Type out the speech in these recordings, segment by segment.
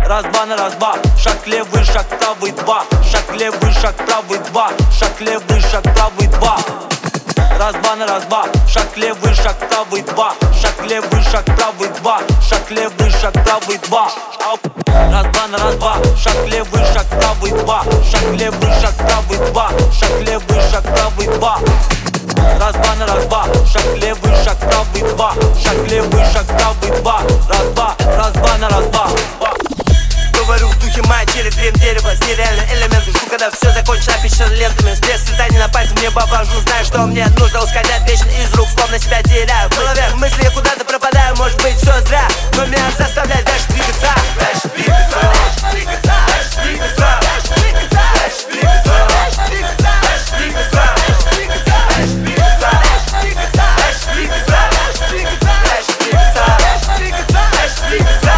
Раз-два на раз-два, шаг левый, шаг правый, два. Шаг левый, шаг правый, два. Шаг левый, шаг правый, два. Раз-два на раз-два, шаг левый, шаг правый, два. Шаг левый, шаг правый, два. Шаг левый, шаг правый, два. Раз-два на раз-два, шаг левый, шаг правый, два. Шаг левый, шаг правый, два. Шаг левый, шаг правый, два. Раз-два на раз-два, шаг левый, шаг правый, два. Шаг левый, шаг правый, два. Раз-два, раз-два на раз-два. Говорю в духе моя через дрем дерева. С нереальными элементами, жду, когда все закончится опечатано лентами. Без цветаний на пальце мне обожу. Знаю, что мне нужно ускользать вечно из рук, словно себя теряю. В голове мысли, я куда-то пропадаю. Может быть, все зря, но меня заставляет дальше двигаться. Дальше двигаться, дальше двигаться, дальше двигаться, дальше двигаться, дальше двигаться, дальше двигаться, дальше двигаться, дальше двигаться, дальше двигаться, дальше двигаться, дальше двигаться, дальше двигаться, дальше двигаться, дальше двигаться, дальше двигаться.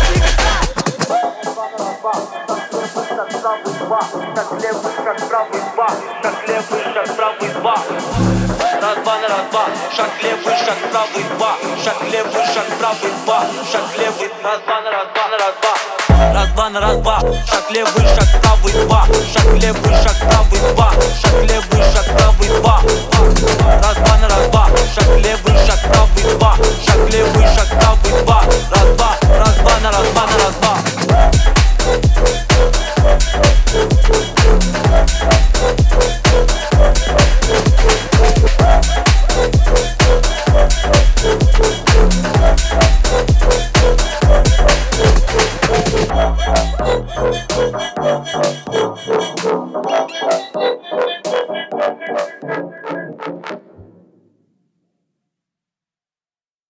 Шаг левый, шаг правый, два. Шаг левый, шаг правый, два. Раз-два на раз-два, шаг левый, шаг правый, два. Шаг левый, шаг правый, два. Шаг левый, раз-два на раз-два на раз-два. Раз-два на раз-два, шаг левый, шаг правый, два. Шаг левый, шаг правый, два. Шаг левый, шаг правый, два. Раз-два на раз-два, шаг левый, шаг правый, два. Шаг левый, шаг правый, два. Раз-два, раз-два на раз-два на раз-два.